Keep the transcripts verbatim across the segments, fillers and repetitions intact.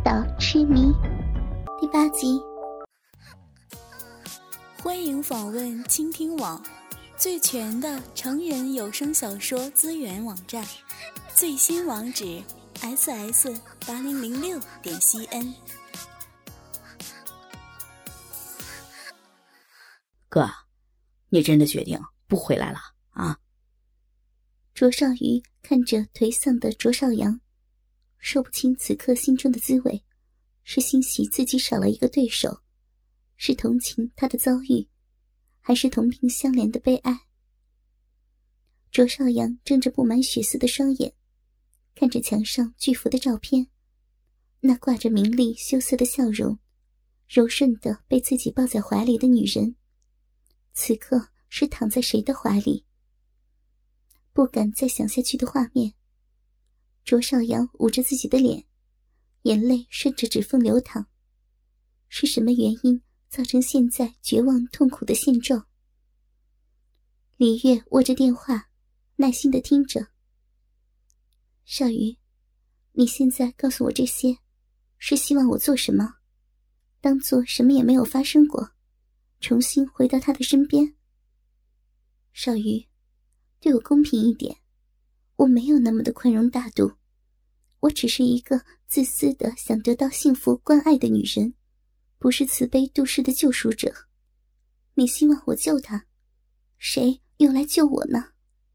岛痴迷第八集。 欢迎访问倾听网，最全的成人有声小说资源网站，最新网址 s s 八零零六点 c n。 哥，你真的决定不回来了啊？ 卓少瑜看着颓丧的卓少阳，说不清此刻心中的滋味，是欣喜自己少了一个对手，是同情他的遭遇，还是同病相怜的悲哀。卓少阳睁着布满血丝的双眼，看着墙上巨幅的照片，那挂着明丽羞涩的笑容，柔顺地被自己抱在怀里的女人，此刻是躺在谁的怀里？不敢再想下去的画面。卓少阳捂着自己的脸，眼泪顺着指缝流淌。是什么原因造成现在绝望痛苦的现状？李月握着电话，耐心地听着。少瑜，你现在告诉我这些，是希望我做什么？当做什么也没有发生过，重新回到他的身边？少瑜，对我公平一点，我没有那么的宽容大度，我只是一个自私的想得到幸福关爱的女人，不是慈悲度世的救赎者。你希望我救他，谁又来救我呢？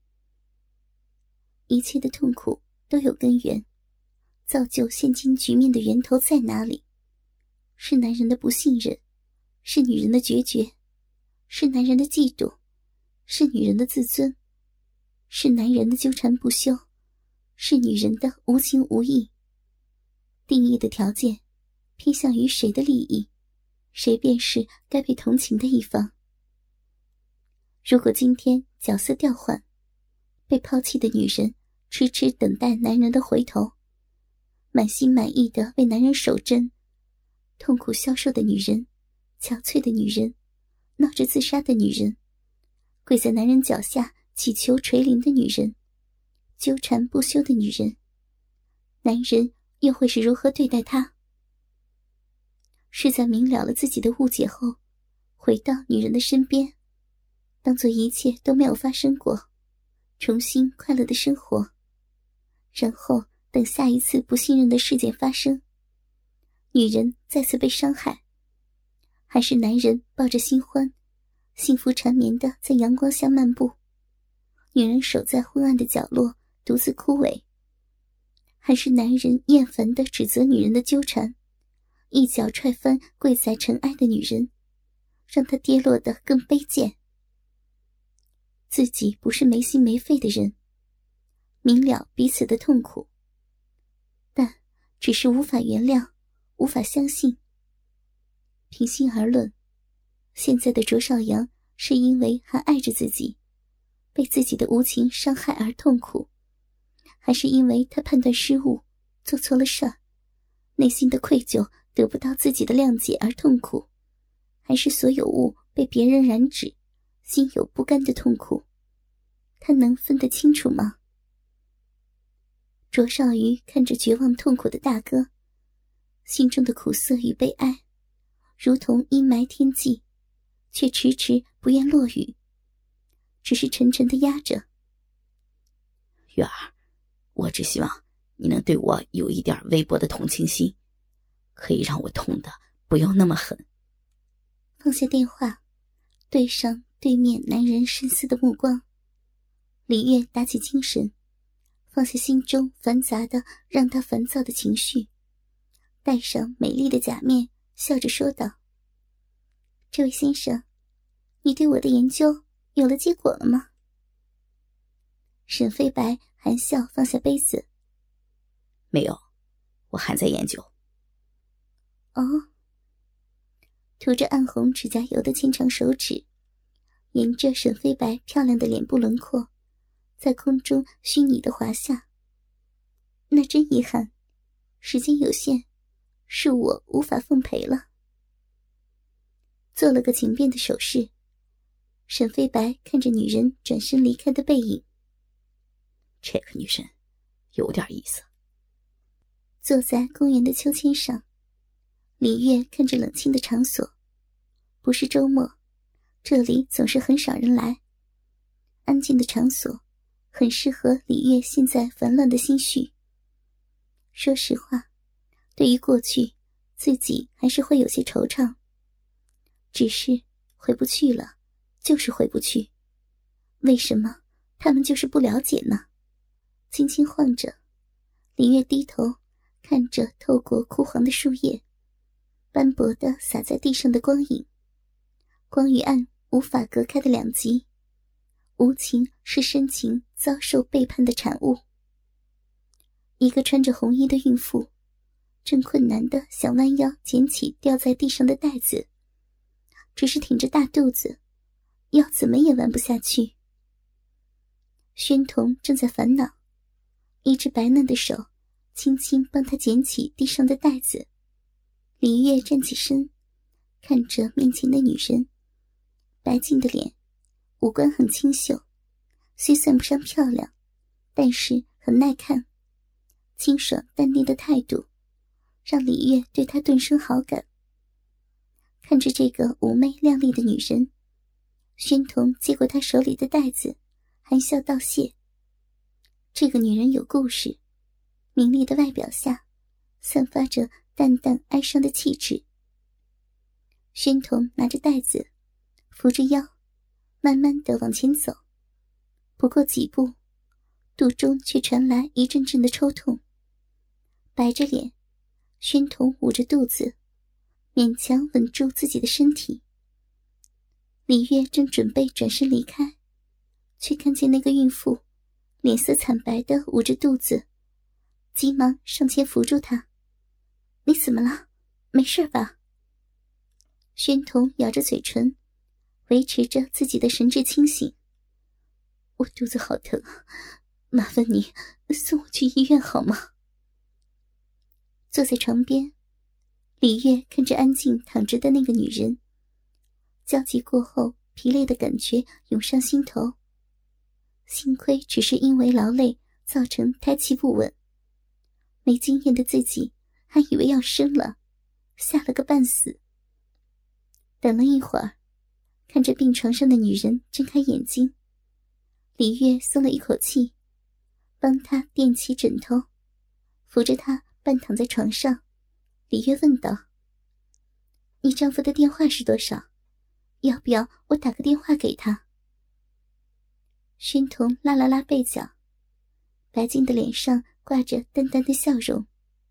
一切的痛苦都有根源，造就现今局面的源头在哪里？是男人的不信任，是女人的决绝，是男人的嫉妒，是女人的自尊，是男人的纠缠不休，是女人的无情无义。定义的条件偏向于谁的利益，谁便是该被同情的一方。如果今天角色调换，被抛弃的女人痴痴等待男人的回头，满心满意的为男人守贞，痛苦消瘦的女人，憔悴的女人，闹着自杀的女人，跪在男人脚下祈求垂怜的女人，纠缠不休的女人，男人又会是如何对待她？是在明了了自己的误解后，回到女人的身边，当作一切都没有发生过，重新快乐的生活，然后等下一次不信任的事件发生，女人再次被伤害，还是男人抱着新欢，幸福缠绵地在阳光下漫步，女人守在昏暗的角落独自枯萎，还是男人厌烦地指责女人的纠缠，一脚踹翻跪在尘埃的女人，让她跌落得更卑贱。自己不是没心没肺的人，明了彼此的痛苦，但只是无法原谅，无法相信。平心而论，现在的卓少阳是因为还爱着自己，被自己的无情伤害而痛苦，还是因为他判断失误，做错了事儿，内心的愧疚得不到自己的谅解而痛苦，还是所有物被别人染指，心有不甘的痛苦？他能分得清楚吗？卓少瑜看着绝望痛苦的大哥，心中的苦涩与悲哀如同阴霾天际，却迟迟不愿落雨，只是沉沉地压着。 月儿，我只希望你能对我有一点微薄的同情心，可以让我痛得不要那么狠。 放下电话，对上对面男人深思的目光，李月打起精神，放下心中繁杂的让他烦躁的情绪，戴上美丽的假面，笑着说道：这位先生，你对我的研究有了结果了吗？沈飞白含笑放下杯子： 没有，我还在研究。 哦。涂着暗红指甲油的纤长手指，沿着沈飞白漂亮的脸部轮廓，在空中虚拟的滑下。那真遗憾，时间有限，是我无法奉陪了。做了个情变的手势，沈飞白看着女人转身离开的背影。 这个女人有点意思。 坐在公园的秋千上，李月看着冷清的场所。不是周末，这里总是很少人来。安静的场所很适合李月现在烦乱的心绪。说实话，对于过去，自己还是会有些惆怅。只是回不去了，就是回不去。为什么他们就是不了解呢？轻轻晃着，李月低头看着透过枯黄的树叶，斑驳地洒在地上的光影。光与暗无法隔开的两极，无情是深情遭受背叛的产物。一个穿着红衣的孕妇正困难地想弯腰捡起掉在地上的袋子，只是挺着大肚子，腰怎么也弯不下去。宣彤正在烦恼，一只白嫩的手轻轻帮他捡起地上的袋子。李月站起身，看着面前的女人，白净的脸，五官很清秀，虽算不上漂亮，但是很耐看。清爽淡定的态度让李月对她顿生好感。看着这个妩媚靓丽的女人，宣彤接过她手里的袋子，含笑道谢。这个女人有故事，明丽的外表下散发着淡淡哀伤的气质。宣彤拿着袋子，扶着腰，慢慢地往前走。不过几步，肚中却传来一阵阵的抽痛。白着脸，宣彤捂着肚子，勉强稳住自己的身体。李月正准备转身离开，却看见那个孕妇脸色惨白地捂着肚子，急忙上前扶住她。你怎么了？没事吧？宣彤咬着嘴唇，维持着自己的神志清醒。我肚子好疼，麻烦你送我去医院好吗？坐在床边，李月看着安静躺着的那个女人，焦急过后疲累的感觉涌上心头。幸亏只是因为劳累造成胎气不稳，没经验的自己还以为要生了，吓了个半死。等了一会儿，看着病床上的女人睁开眼睛，李月松了一口气，帮她垫起枕头，扶着她半躺在床上。李月问道：你丈夫的电话是多少？要不要我打个电话给他？宣彤拉了拉背角，白净的脸上挂着淡淡的笑容。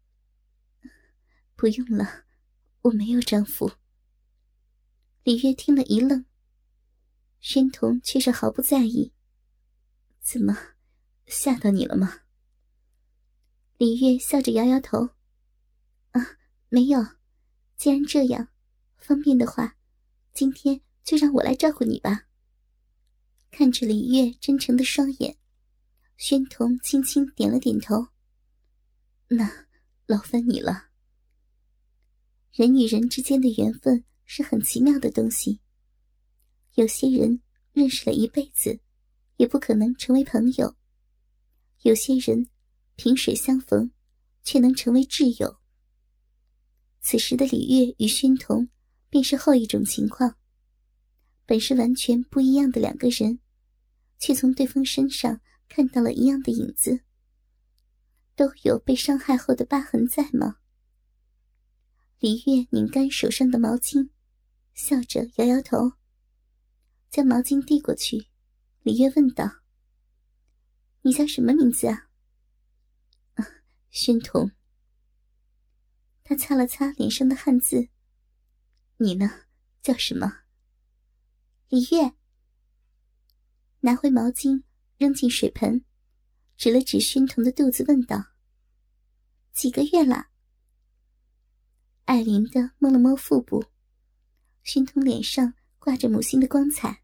不用了，我没有丈夫。李月听了一愣，宣彤却是毫不在意。怎么，吓到你了吗？李月笑着摇摇头。啊，没有，既然这样，方便的话，今天就让我来照顾你吧。看着李月真诚的双眼，宣彤轻轻点了点头。那劳烦你了。人与人之间的缘分是很奇妙的东西，有些人认识了一辈子，也不可能成为朋友；有些人萍水相逢，却能成为挚友。此时的李月与宣彤便是后一种情况，本是完全不一样的两个人，却从对方身上看到了一样的影子。都有被伤害后的疤痕在吗？李月拧干手上的毛巾，笑着摇摇头，将毛巾递过去。李月问道：你叫什么名字啊？啊，宣彤。他擦了擦脸上的汗渍。你呢，叫什么？李月。拿回毛巾扔进水盆，指了指宣彤的肚子问道：几个月了？艾琳的摸了摸腹部，宣彤脸上挂着母亲的光彩。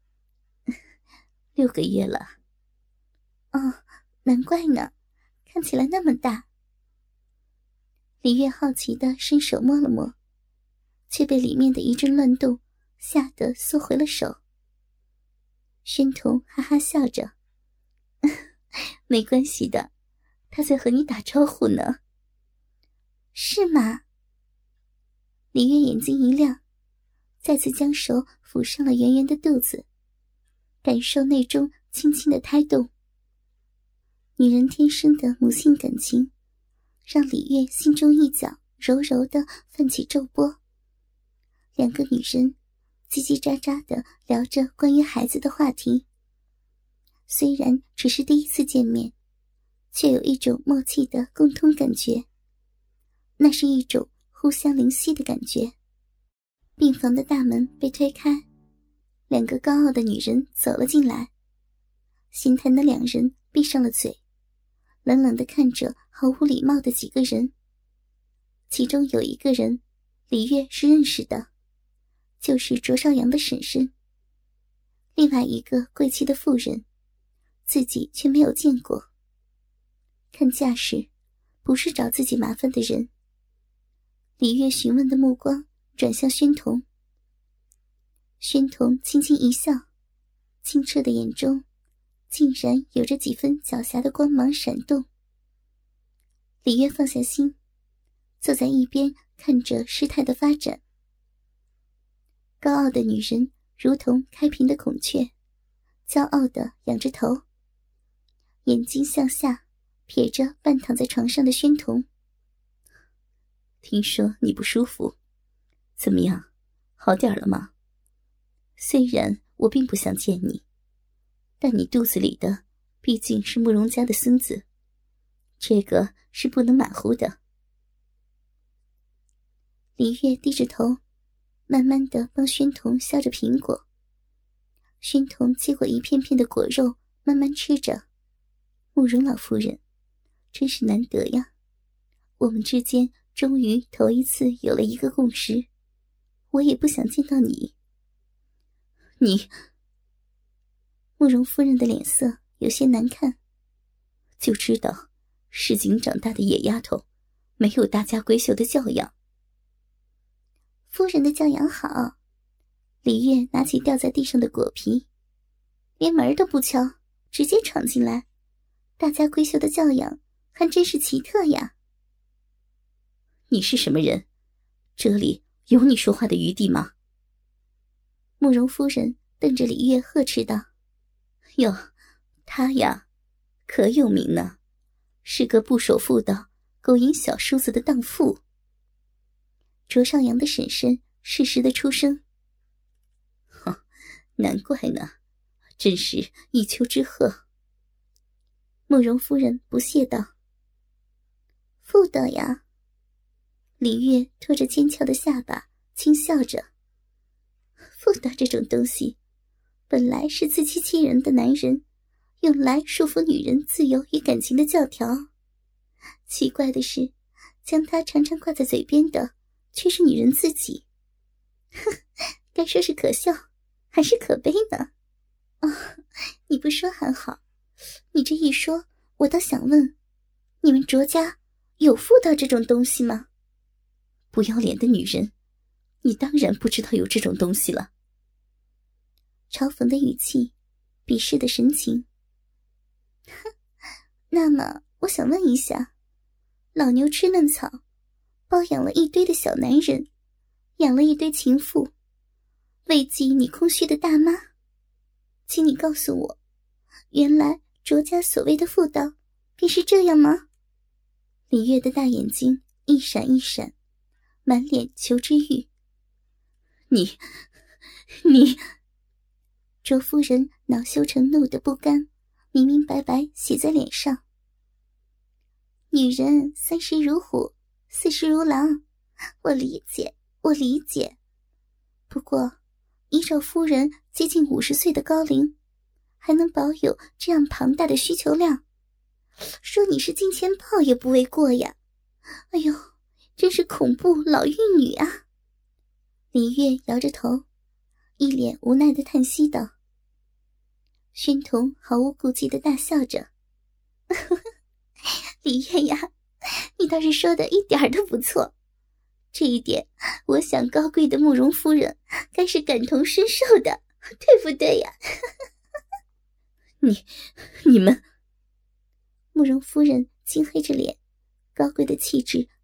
六个月了。哦，难怪呢，看起来那么大。李月好奇地伸手摸了摸，却被里面的一阵乱动吓得缩回了手。宣彤哈哈笑着：没关系的，他在和你打招呼呢。 是吗？李月眼睛一亮，再次将手抚上了圆圆的肚子，感受内中轻轻的胎动。女人天生的母性感情，让李月心中一角柔柔地泛起皱波。两个女人叽叽喳喳地聊着关于孩子的话题。虽然只是第一次见面，却有一种默契的共通感觉，那是一种互相灵犀的感觉。病房的大门被推开，两个高傲的女人走了进来。闲谈的两人闭上了嘴，冷冷地看着毫无礼貌的几个人。其中有一个人李月是认识的，就是卓少阳的婶婶。另外一个贵气的妇人自己却没有见过，看架势不是找自己麻烦的人。李月询问的目光转向宣彤，宣彤轻轻一笑，清澈的眼中竟然有着几分狡黠的光芒闪动。李月放下心，坐在一边看着事态的发展。高傲的女人如同开屏的孔雀，骄傲地仰着头，眼睛向下瞥着半躺在床上的宣彤。 听说你不舒服，怎么样，好点了吗？虽然我并不想见你，但你肚子里的毕竟是慕容家的孙子，这个是不能马虎的。 李月低着头，慢慢地帮宣彤削着苹果。宣彤接过一片片的果肉，慢慢吃着。慕容老夫人，真是难得呀，我们之间终于头一次有了一个共识，我也不想见到你。 你…… 慕容夫人的脸色有些难看。 就知道市井长大的野丫头，没有大家闺秀的教养。 夫人的教养好。李月拿起掉在地上的果皮，连门都不敲，直接闯进来。大家闺秀的教养还真是奇特呀。 你是什么人？这里有你说话的余地吗？ 慕容夫人瞪着李月呵斥道。 哟，他呀，可有名呢，是个不守妇道、勾引小叔子的荡妇。 卓少阳的婶婶适时的出声。 哼，难怪呢，真是一丘之貉。 慕容夫人不屑道。妇道呀。李月拖着尖翘的下巴轻笑着。妇道这种东西本来是自欺欺人的男人用来束缚女人自由与感情的教条，奇怪的是将它常常挂在嘴边的却是女人自己。哼，该说是可笑还是可悲呢？哦，你不说还好，你这一说我倒想问，你们卓家有妇道这种东西吗？ 不要脸的女人，你当然不知道有这种东西了。 嘲讽的语气，鄙视的神情。哼，那么我想问一下，老牛吃嫩草，包养了一堆的小男人，养了一堆情妇，慰藉你空虚的大妈，请你告诉我，原来卓家所谓的妇道便是这样吗？李月的大眼睛一闪一闪，满脸求知欲。 你你卓夫人恼羞成怒的不甘明明白白写在脸上。女人三十如虎，四十如狼，我理解我理解。不过依照夫人接近五十岁的高龄，还能保有这样庞大的需求量，说你是金钱豹也不为过呀。哎呦，真是恐怖老玉女啊。李月摇着头，一脸无奈的叹息道。宣彤毫无顾忌的大笑着。李月呀，你倒是说的一点儿都不错，这一点我想高贵的慕容夫人该是感同身受的，对不对呀？ 你你们。 慕容夫人青黑着脸，高贵的气质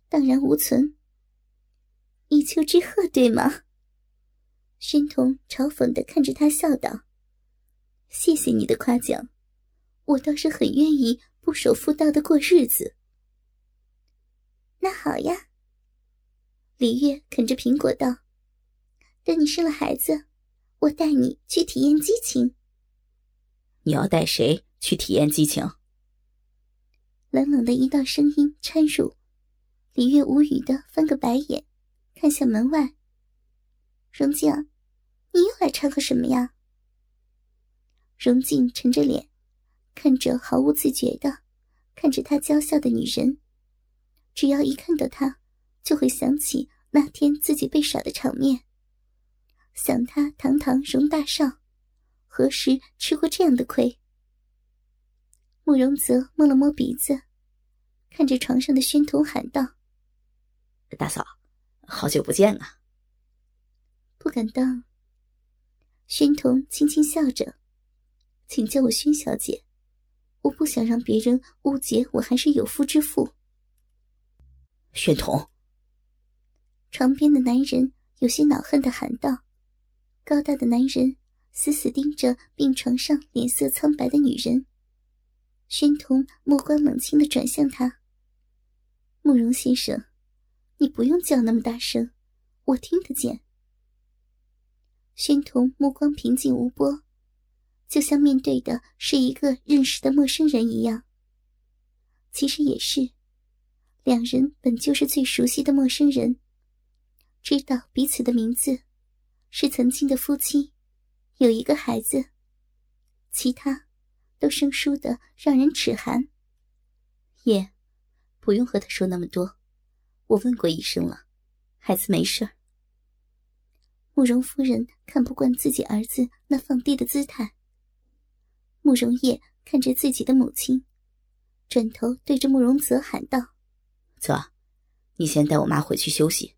荡然无存。一丘之貉，对吗？宣彤嘲讽地看着他笑道：谢谢你的夸奖，我倒是很愿意不守妇道的过日子。那好呀。李月啃着苹果道：等你生了孩子，我带你去体验激情。 你要带谁去体验激情？ 冷冷的一道声音掺入，李月无语地翻个白眼，看向门外。荣静，你又来掺和什么呀？荣静沉着脸，看着毫无自觉的看着她娇笑的女人，只要一看到她，就会想起那天自己被耍的场面，想她堂堂荣大少，何时吃过这样的亏？慕容泽摸了摸鼻子，看着床上的宣彤喊道： 大嫂，好久不见啊。 不敢当。宣彤轻轻笑着：请叫我宣小姐，我不想让别人误解我还是有妇之妇。 宣彤。 床边的男人有些恼恨地喊道。高大的男人死死盯着病床上脸色苍白的女人。宣彤目光冷清地转向他：慕容先生，你不用叫那么大声，我听得见。宣彤目光平静无波，就像面对的是一个认识的陌生人一样。其实也是，两人本就是最熟悉的陌生人，知道彼此的名字，是曾经的夫妻，有一个孩子，其他都生疏的让人齿寒。 爷，不用和他说那么多，我问过医生了，孩子没事儿。 慕容夫人看不惯自己儿子那放低的姿态。慕容叶看着自己的母亲，转头对着慕容泽喊道： 泽，你先带我妈回去休息。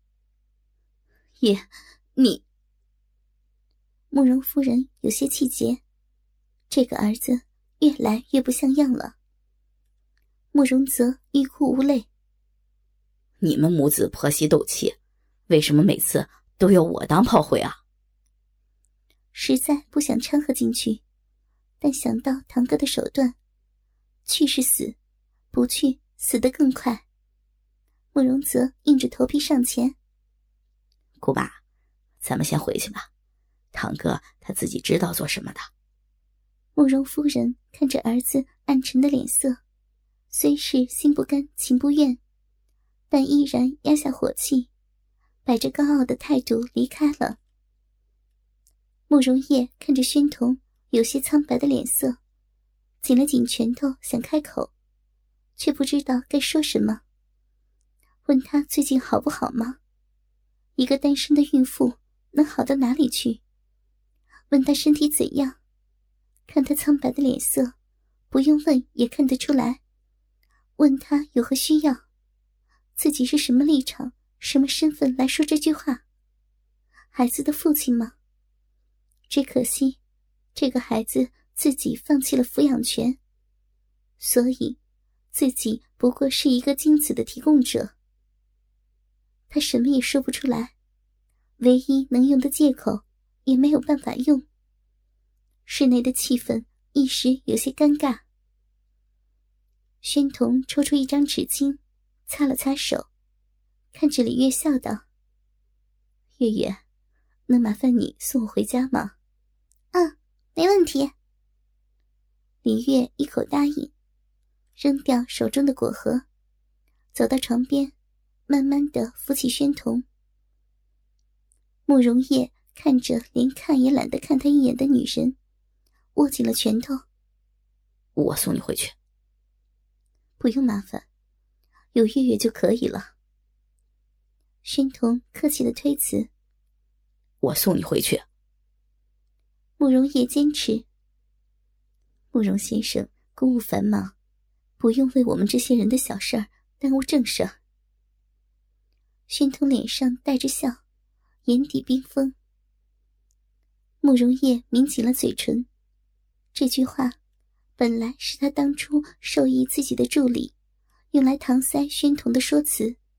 爷，你……慕容夫人有些气结，这个儿子越来越不像样了。慕容泽欲哭无泪： 你们母子婆媳斗气，为什么每次都要我当炮灰啊？ 实在不想掺和进去，但想到堂哥的手段，去是死，不去死得更快。慕容泽硬着头皮上前： 姑妈，咱们先回去吧，堂哥他自己知道做什么的。 慕容夫人看着儿子暗沉的脸色，虽是心不甘情不愿，但依然压下火气，摆着高傲的态度离开了。慕容叶看着宣彤有些苍白的脸色，紧了紧拳头想开口，却不知道该说什么。问他最近好不好吗？一个单身的孕妇能好到哪里去？问他身体怎样？看他苍白的脸色，不用问也看得出来。问他有何需要？自己是什么立场、什么身份来说这句话？孩子的父亲吗？只可惜，这个孩子自己放弃了抚养权，所以自己不过是一个精子的提供者。他什么也说不出来，唯一能用的借口也没有办法用。室内的气氛一时有些尴尬。宣彤抽出一张纸巾，擦了擦手，看着李月笑道：月月，能麻烦你送我回家吗？嗯，没问题。李月一口答应，扔掉手中的果核，走到床边，慢慢地扶起宣彤。慕容叶看着连看也懒得看他一眼的女人，握紧了拳头。 我送你回去。 不用麻烦，有月月就可以了。宣彤客气的推辞。 我送你回去。 慕容叶坚持。慕容先生公务繁忙，不用为我们这些人的小事儿耽误正事儿。宣彤脸上带着笑，眼底冰封。慕容叶抿紧了嘴唇，这句话本来是他当初授意自己的助理用来搪塞宣彤的说辞，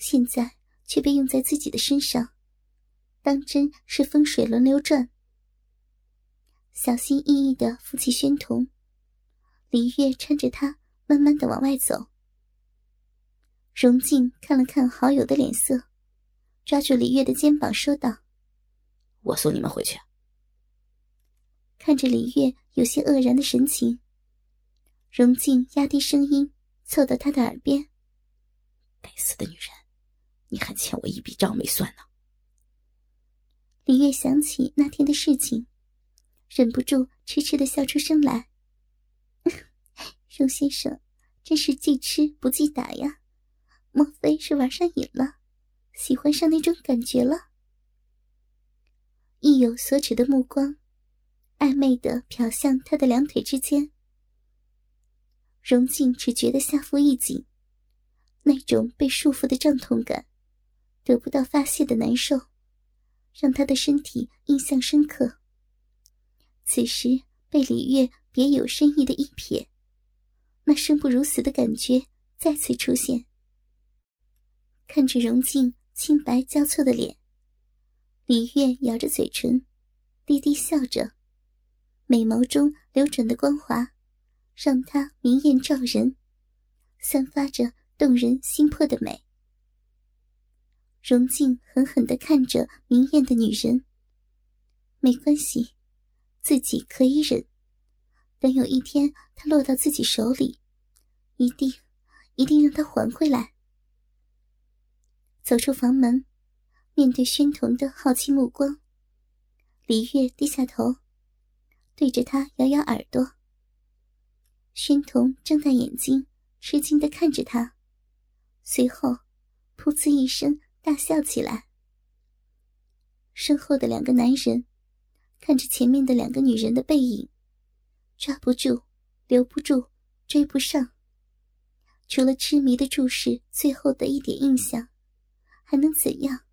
现在却被用在自己的身上，当真是风水轮流转。小心翼翼地扶起宣彤，李月搀着他慢慢地往外走。荣静看了看好友的脸色，抓住李月的肩膀说道： 我送你们回去。 看着李月有些愕然的神情，荣静压低声音凑到他的耳边： 该死的女人，你还欠我一笔账没算呢。 李月想起那天的事情，忍不住痴痴地笑出声来。荣先生真是记吃不记打呀，莫非是玩上瘾了，喜欢上那种感觉了？意有所指的目光暧昧地瞟向他的两腿之间。荣静只觉得下腹一紧，那种被束缚的胀痛感，得不到发泄的难受，让他的身体印象深刻。此时被李月别有深意的一瞥，那生不如死的感觉再次出现。看着荣静清白交错的脸，李月咬着嘴唇，低低笑着，美眸中流转的光华让她明艳照人，散发着动人心魄的美。荣静狠狠地看着明艳的女人，没关系，自己可以忍，等有一天她落到自己手里，一定一定让她还回来。走出房门，面对宣彤的好奇目光，李月低下头，对着他摇摇耳朵。宣彤睁大眼睛，吃惊地看着他，随后噗呲一声大笑起来。身后的两个男人看着前面的两个女人的背影，抓不住，留不住，追不上，除了痴迷的注视最后的一点印象，还能怎样？